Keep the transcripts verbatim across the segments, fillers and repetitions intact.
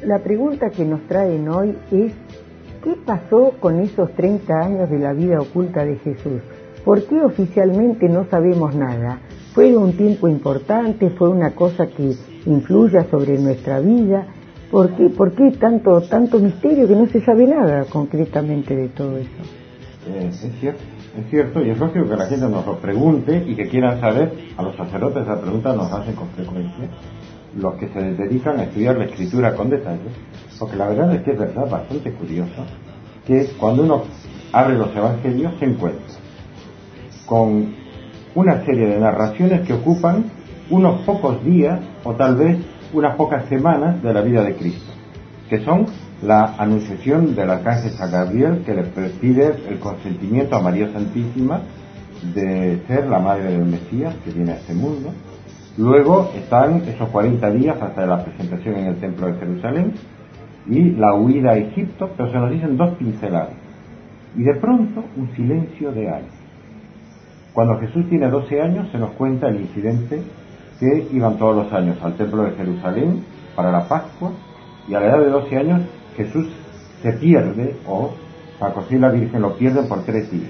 La pregunta que nos traen hoy es: ¿qué pasó con esos treinta años de la vida oculta de Jesús? ¿Por qué oficialmente no sabemos nada? ¿Fue un tiempo importante? ¿Fue una cosa que influya sobre nuestra vida? ¿Por qué, por qué tanto, tanto misterio que no se sabe nada concretamente de todo eso? Eh, es cierto, es cierto, y es lógico que la gente nos lo pregunte y que quieran saber. A los sacerdotes esa pregunta nos hacen con frecuencia los que se dedican a estudiar la escritura con detalle, porque la verdad es que es verdad, bastante curioso, que cuando uno abre los evangelios se encuentra con una serie de narraciones que ocupan unos pocos días o tal vez unas pocas semanas de la vida de Cristo, que son la anunciación del arcángel San Gabriel, que le pide el consentimiento a María Santísima de ser la madre del Mesías que viene a este mundo. Luego están esos cuarenta días hasta la presentación en el templo de Jerusalén y la huida a Egipto, pero se nos dicen dos pinceladas y de pronto un silencio de años. Cuando Jesús tiene doce años se nos cuenta el incidente que iban todos los años al templo de Jerusalén para la Pascua, y a la edad de doce años Jesús se pierde, o José y la Virgen lo pierden por tres días.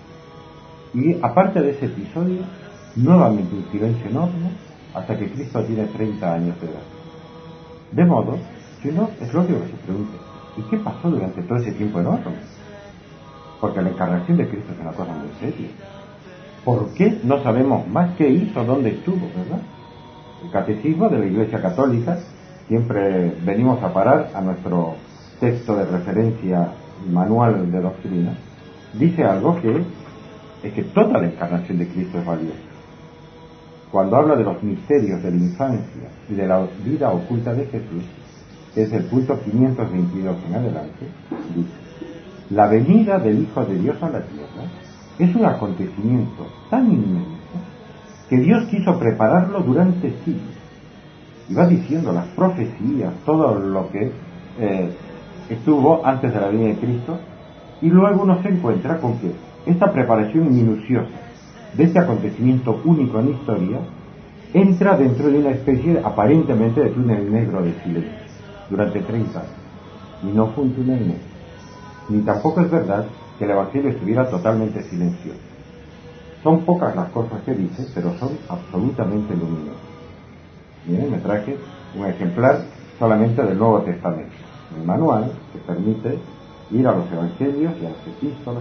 Y aparte de ese episodio, nuevamente un silencio enorme hasta que Cristo tiene treinta años de edad. De modo, si no, es lógico que se pregunte: ¿y qué pasó durante todo ese tiempo enorme? Porque la encarnación de Cristo es una cosa muy seria. ¿Por qué no sabemos más qué hizo, dónde estuvo, verdad? El catecismo de la Iglesia Católica, siempre venimos a parar a nuestro texto de referencia, manual de doctrina, dice algo que es que toda la encarnación de Cristo es valiosa. Cuando habla de los misterios de la infancia y de la vida oculta de Jesús, desde el punto quinientos veintidós en adelante, dice: la venida del Hijo de Dios a la tierra es un acontecimiento tan inmenso que Dios quiso prepararlo durante siglos. Y va diciendo las profecías, todo lo que eh, estuvo antes de la venida de Cristo, y luego uno se encuentra con que esta preparación minuciosa de este acontecimiento único en la historia entra dentro de una especie de, aparentemente de túnel negro de silencio durante treinta años. Y no fue un túnel negro, ni tampoco es verdad que el Evangelio estuviera totalmente silencioso. Son pocas las cosas que dice, pero son absolutamente luminosas. Miren, me traje un ejemplar solamente del Nuevo Testamento, el manual que permite ir a los Evangelios y a las epístolas.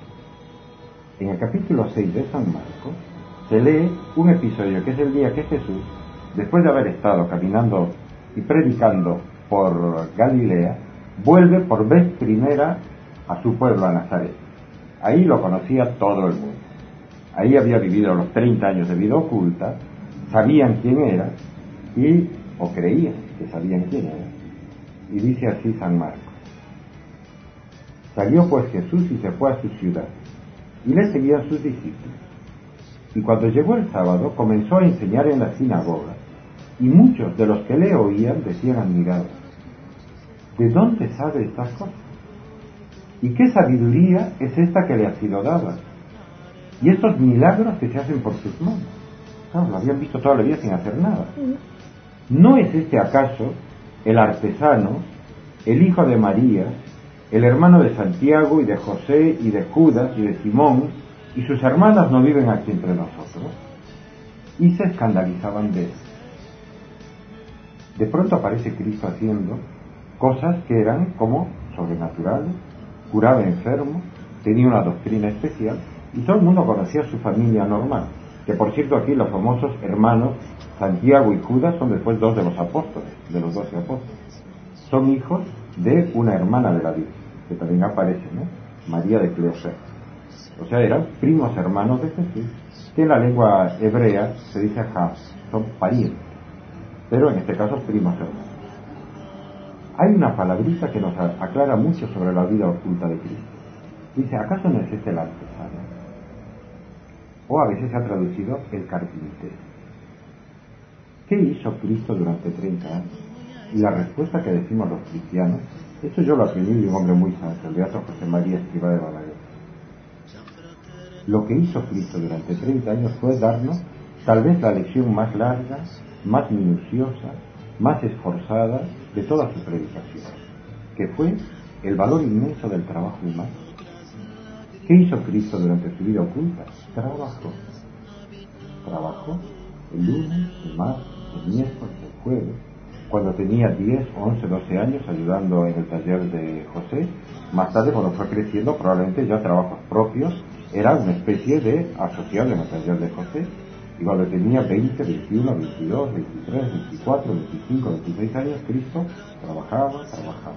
En el capítulo seis de San Marcos se lee un episodio que es el día que Jesús, después de haber estado caminando y predicando por Galilea, vuelve por vez primera a su pueblo, a Nazaret. Ahí lo conocía todo el mundo. Ahí había vivido los treinta años de vida oculta, sabían quién era, y o creían que sabían quién era. Y dice así San Marcos: salió pues Jesús y se fue a su ciudad, y le seguían sus discípulos. Y cuando llegó el sábado, comenzó a enseñar en la sinagoga, y muchos de los que le oían decían admirados: ¿de dónde sabe estas cosas? ¿Y qué sabiduría es esta que le ha sido dada? Y estos milagros que se hacen por sus manos. Claro, lo habían visto toda la vida sin hacer nada. ¿No es este acaso el artesano, el hijo de María, el hermano de Santiago y de José y de Judas y de Simón, y sus hermanas no viven aquí entre nosotros? Y se escandalizaban de él. De pronto aparece Cristo haciendo cosas que eran como sobrenaturales, curaba enfermos, tenía una doctrina especial, y todo el mundo conocía a su familia normal, que por cierto aquí los famosos hermanos Santiago y Judas son después dos de los apóstoles, de los doce apóstoles. Son hijos de una hermana de la Virgen, que también aparece, ¿no? María de Cleofás. O sea, eran primos hermanos de Jesús, que en la lengua hebrea se dice Ham, son parientes, pero en este caso primos hermanos. Hay una palabrita que nos aclara mucho sobre la vida oculta de Cristo. Dice: ¿acaso no es este el artesano? O a veces se ha traducido el carpintero. ¿Qué hizo Cristo durante treinta años? Y la respuesta que decimos los cristianos, esto yo lo aprendí de un hombre muy santo, el beato José María Escrivá de Balaguer. Lo que hizo Cristo durante treinta años fue darnos tal vez la lección más larga, más minuciosa, más esforzada de toda su predicación, que fue el valor inmenso del trabajo humano. ¿Qué hizo Cristo durante su vida oculta? Trabajó. Trabajó el lunes, el martes, el miércoles, el jueves, cuando tenía diez, once, doce años ayudando en el taller de José. Más tarde, cuando fue creciendo, probablemente ya trabajos propios, era una especie de asociado en el taller de José. Y cuando tenía veinte, veintiuno, veintidós, veintitrés, veinticuatro, veinticinco, veintiséis años, Cristo trabajaba, trabajaba.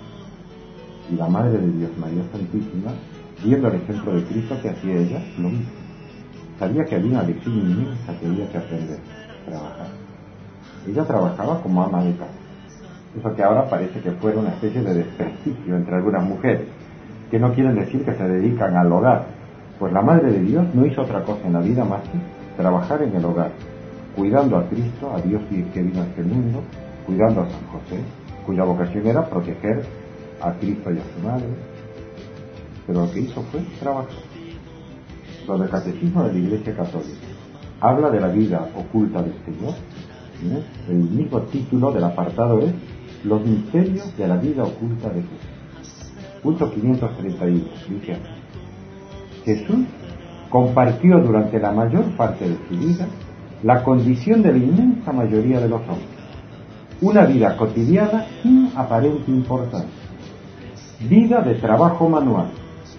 Y la Madre de Dios, María Santísima, viendo el ejemplo de Cristo que hacía ella, lo mismo. Sabía que había una lección inmensa que había que aprender, trabajar. Ella trabajaba como ama de casa. Eso que ahora parece que fuera una especie de desprestigio entre algunas mujeres, que no quieren decir que se dedican al hogar. Pues la Madre de Dios no hizo otra cosa en la vida más que trabajar en el hogar, cuidando a Cristo, a Dios que vino a este mundo, cuidando a San José, cuya vocación era proteger a Cristo y a su madre. Pero lo que hizo fue trabajar. Donde el Catecismo de la Iglesia Católica habla de la vida oculta del Señor, ¿eh? El mismo título del apartado es Los misterios de la vida oculta de Jesús. Punto quinientos treinta y uno, dice así: Jesús compartió durante la mayor parte de su vida la condición de la inmensa mayoría de los hombres, una vida cotidiana sin aparente importancia, vida de trabajo manual,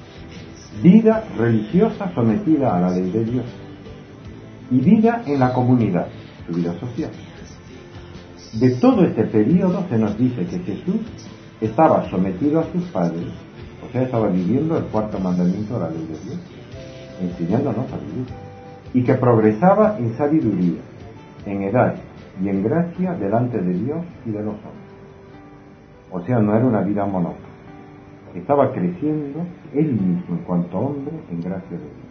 vida religiosa sometida a la ley de Dios y vida en la comunidad, su vida social. De todo este periodo se nos dice que Jesús estaba sometido a sus padres, o sea, estaba viviendo el cuarto mandamiento de la ley de Dios, enseñándonos a vivir, y que progresaba en sabiduría, en edad y en gracia delante de Dios y de los hombres. O sea, no era una vida monótona. Estaba creciendo él mismo en cuanto hombre en gracia de Dios.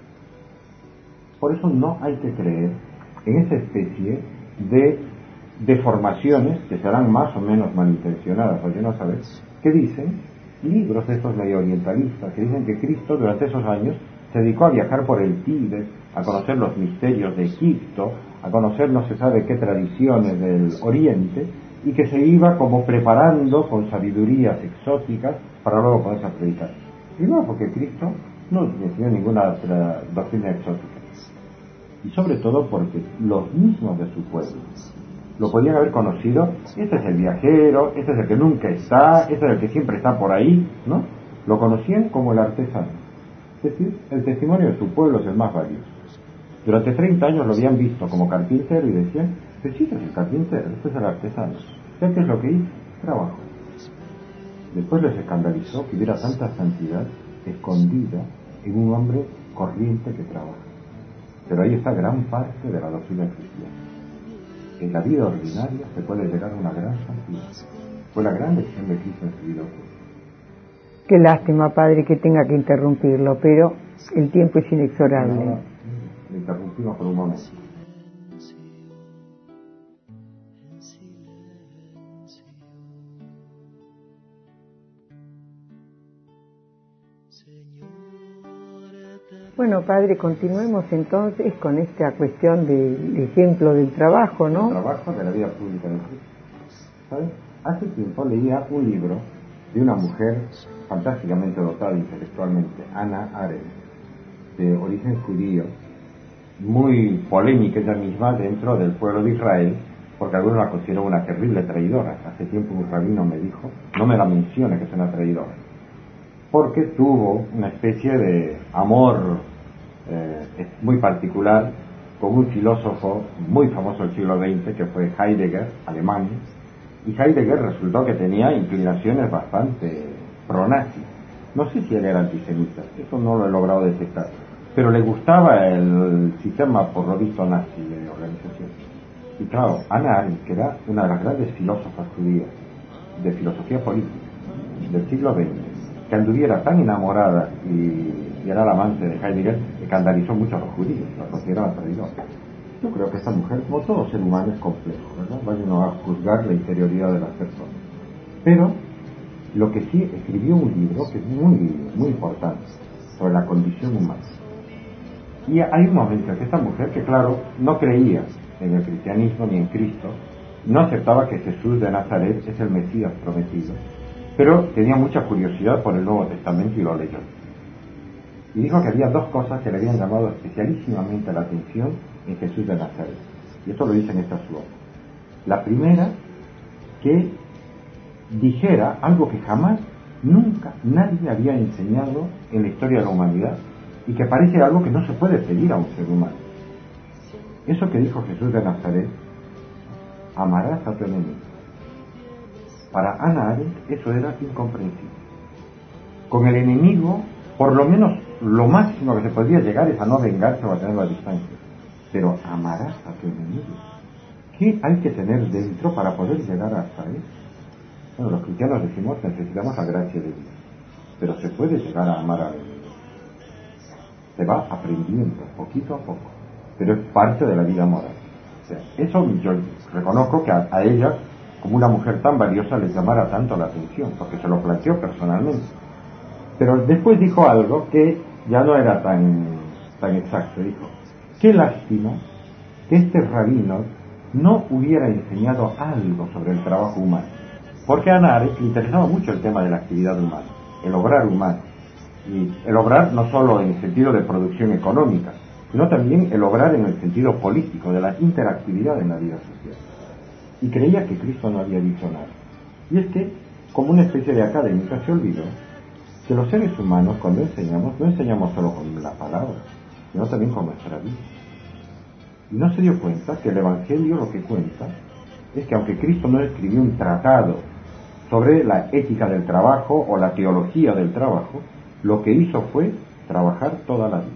Por eso no hay que creer en esa especie de deformaciones que serán más o menos malintencionadas, o yo no saber, que dicen libros de estos medio orientalistas, que dicen que Cristo durante esos años se dedicó a viajar por el Tíbet, a conocer los misterios de Egipto, a conocer no se sabe qué tradiciones del Oriente, y que se iba como preparando con sabidurías exóticas para luego ponerse a predicar. Primero porque Cristo no enseñó ninguna otra doctrina exótica, y sobre todo porque los mismos de su pueblo lo podían haber conocido. Este es el viajero, este es el que nunca está, este es el que siempre está por ahí, ¿no? Lo conocían como el artesano. Es decir, el testimonio de su pueblo es el más valioso. Durante treinta años lo habían visto como carpintero y decían: pues sí, este es el carpintero, este es el artesano. ¿Ya qué es lo que hizo? Trabajo. Después les escandalizó que hubiera tanta santidad escondida en un hombre corriente que trabaja. Pero ahí está gran parte de la doctrina cristiana. En la vida ordinaria se puede llegar a una gran santidad. Fue la gran lección de Cristo en su vida oculta. Qué lástima, padre, que tenga que interrumpirlo, pero el tiempo es inexorable. No, no, le interrumpimos por un momento. Bueno, padre, continuemos entonces con esta cuestión del de ejemplo del trabajo, ¿no? El trabajo de la vida pública de Cristo. ¿Sabes? Hace tiempo leía un libro de una mujer fantásticamente dotada intelectualmente, Hannah Arendt, de origen judío, muy polémica ella misma dentro del pueblo de Israel, porque algunos la consideran una terrible traidora. Hace tiempo un rabino me dijo: no me la mencione que es una traidora, porque tuvo una especie de amor eh, muy particular con un filósofo muy famoso del siglo veinte, que fue Heidegger, alemán, y Heidegger resultó que tenía inclinaciones bastante pro-nazi. No sé si él era antisemita, eso no lo he logrado detectar, pero le gustaba el sistema, por lo visto, nazi de organización. Y claro, Hannah Arendt, que era una de las grandes filósofas judías de filosofía política del siglo veinte, que anduviera tan enamorada y, y era la amante de Heidegger, escandalizó mucho a los judíos, la consideraban traidora. Yo creo que esta mujer, como todo ser humano, es complejo, ¿verdad? Vaya uno a juzgar la interioridad de las personas. Pero lo que sí, escribió un libro que es muy, muy importante sobre la condición humana. Y hay un momento en que esta mujer, que claro, no creía en el cristianismo ni en Cristo, no aceptaba que Jesús de Nazaret es el Mesías prometido, pero tenía mucha curiosidad por el Nuevo Testamento y lo leyó. Y dijo que había dos cosas que le habían llamado especialísimamente la atención en Jesús de Nazaret. Y esto lo dice en esta su obra. La primera, que dijera algo que jamás, nunca, nadie había enseñado en la historia de la humanidad y que parece algo que no se puede pedir a un ser humano. Eso que dijo Jesús de Nazaret, amarás a tu enemigo. Para Hannah Arendt eso era incomprensible. Con el enemigo, por lo menos lo máximo que se podía llegar es a no vengarse o a tenerlo a distancia. Pero amarás a tu enemigo. ¿Qué hay que tener dentro para poder llegar hasta él? Bueno, los cristianos decimos que necesitamos la gracia de Dios, pero se puede llegar a amar a él. Se va aprendiendo poquito a poco, pero es parte de la vida moral. O sea, eso yo reconozco que a, a ella, como una mujer tan valiosa, le llamara tanto la atención, porque se lo planteó personalmente. Pero después dijo algo que ya no era tan, tan exacto. Dijo, qué lástima que este rabino no hubiera enseñado algo sobre el trabajo humano. Porque a Hannah Arendt le interesaba mucho el tema de la actividad humana, el obrar humano. Y el obrar no solo en el sentido de producción económica, sino también el obrar en el sentido político, de la interactividad en la vida social. Y creía que Cristo no había dicho nada. Y es que, como una especie de académica, se olvidó que los seres humanos, cuando enseñamos, no enseñamos solo con la palabra, sino también con nuestra vida. Y no se dio cuenta que el Evangelio lo que cuenta es que aunque Cristo no escribió un tratado sobre la ética del trabajo o la teología del trabajo, lo que hizo fue trabajar toda la vida.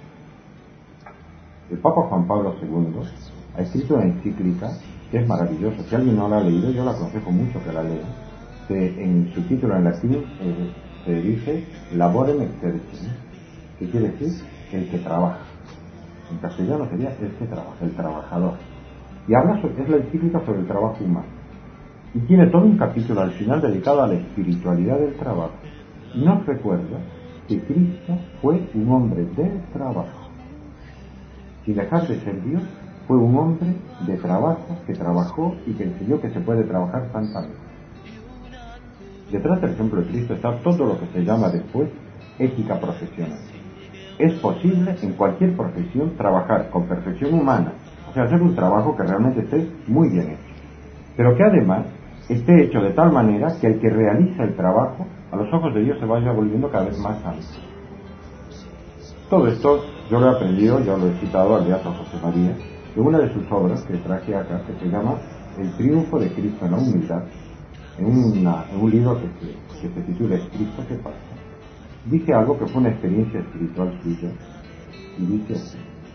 El Papa Juan Pablo segundo ha escrito una encíclica que es maravillosa. Si alguien no la ha leído, yo le aconsejo mucho que la lea. Que en su título en latín eh, se dice Laborem exercens, que quiere decir el que trabaja. En castellano sería el que trabaja, el trabajador. Y habla sobre, es la encíclica sobre el trabajo humano. Y tiene todo un capítulo al final dedicado a la espiritualidad del trabajo. Y nos recuerda que Cristo fue un hombre del trabajo. Sin dejar de ser Dios, fue un hombre de trabajo que trabajó y que enseñó que se puede trabajar santamente. Detrás del ejemplo de Cristo está todo lo que se llama después ética profesional. Es posible en cualquier profesión trabajar con perfección humana, o sea, hacer un trabajo que realmente esté muy bien hecho, pero que además esté hecho de tal manera que el que realiza el trabajo a los ojos de Dios se vaya volviendo cada vez más santo. Todo esto yo lo he aprendido, ya lo he citado al beato José María, de una de sus obras que traje acá, que se llama El triunfo de Cristo en la humildad, en, una, en un libro que se, que se titula ¿Es Cristo qué pasa? Dice algo que fue una experiencia espiritual suya, y dice así: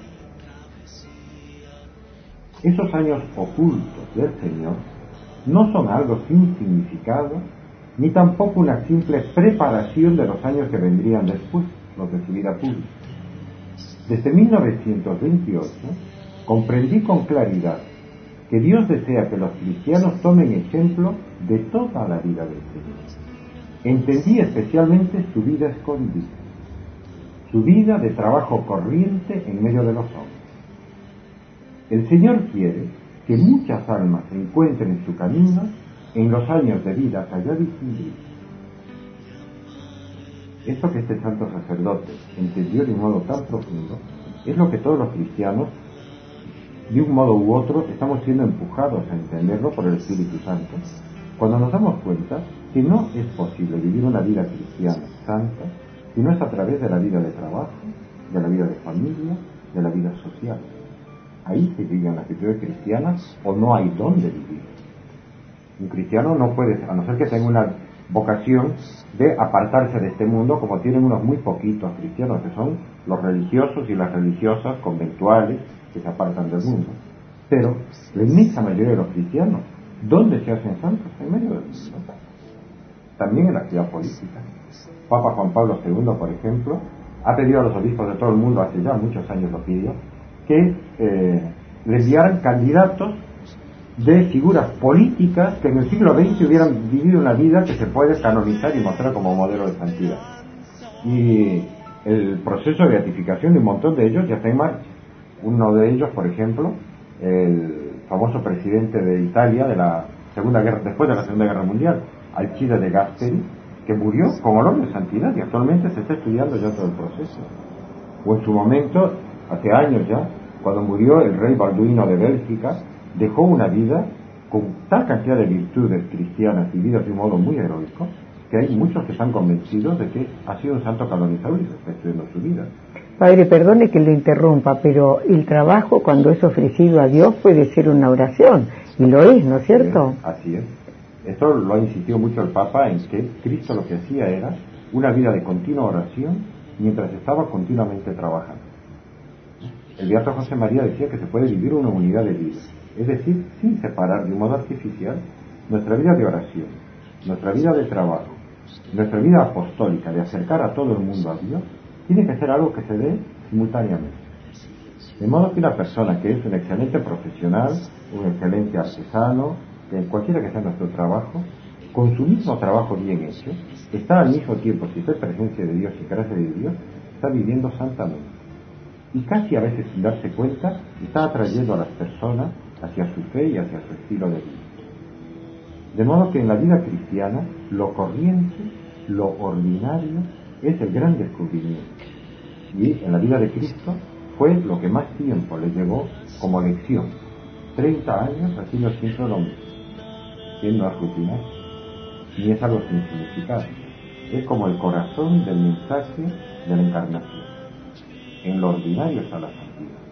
esos años ocultos del Señor no son algo sin significado, ni tampoco una simple preparación de los años que vendrían después, los de su vida pública. Desde mil novecientos veintiocho comprendí con claridad que Dios desea que los cristianos tomen ejemplo de toda la vida del Señor. Entendí especialmente su vida escondida, su vida de trabajo corriente en medio de los hombres. El Señor quiere que muchas almas se encuentren en su camino en los años de vida que haya distinguido. Esto que este santo sacerdote entendió de un modo tan profundo es lo que todos los cristianos, de un modo u otro, estamos siendo empujados a entenderlo por el Espíritu Santo, cuando nos damos cuenta que no es posible vivir una vida cristiana santa si no es a través de la vida de trabajo, de la vida de familia, de la vida social. Ahí se viven las virtudes cristianas o no hay dónde vivir. Un cristiano no puede, a no ser que tenga una vocación de apartarse de este mundo, como tienen unos muy poquitos cristianos, que son los religiosos y las religiosas conventuales que se apartan del mundo. Pero la inmensa mayoría de los cristianos, ¿dónde se hacen santos? En medio del mundo. También en la actividad política. Papa Juan Pablo segundo, por ejemplo, ha pedido a los obispos de todo el mundo, hace ya muchos años lo pidió, que eh, le enviaran candidatos de figuras políticas que en el siglo veinte hubieran vivido una vida que se puede canonizar y mostrar como modelo de santidad. Y el proceso de beatificación de un montón de ellos ya está en marcha. Uno de ellos, por ejemplo, el famoso presidente de Italia de la Segunda Guerra, después de la Segunda Guerra Mundial, Alcide de Gasperi, que murió con olor de santidad y actualmente se está estudiando ya todo el proceso. O en su momento, hace años ya, cuando murió el rey Balduino de Bélgica, dejó una vida con tal cantidad de virtudes cristianas vividas de un modo muy heroico, que hay muchos que están convencidos de que ha sido un santo canonizado y se está estudiando su vida. Padre, perdone que le interrumpa, pero el trabajo cuando es ofrecido a Dios puede ser una oración, y lo es, ¿no es cierto? Así es. Esto lo ha insistido mucho el Papa, en que Cristo lo que hacía era una vida de continua oración mientras estaba continuamente trabajando. El beato José María decía que se puede vivir una unidad de vida, es decir, sin separar de un modo artificial nuestra vida de oración, nuestra vida de trabajo, nuestra vida apostólica de acercar a todo el mundo a Dios, tiene que ser algo que se dé simultáneamente. De modo que una persona que es un excelente profesional, un excelente artesano, que cualquiera que sea nuestro trabajo, con su mismo trabajo bien hecho, está al mismo tiempo, si está en presencia de Dios y gracia de Dios, está viviendo santamente. Y casi a veces sin darse cuenta, está atrayendo a las personas hacia su fe y hacia su estilo de vida. De modo que en la vida cristiana, lo corriente, lo ordinario, es el gran descubrimiento. Y en la vida de Cristo fue lo que más tiempo le llevó como lección. treinta años haciendo siempre lo mismo. Que no es rutinario, ni es algo sin significado. Es como el corazón del mensaje de la encarnación. En lo ordinario está la santidad.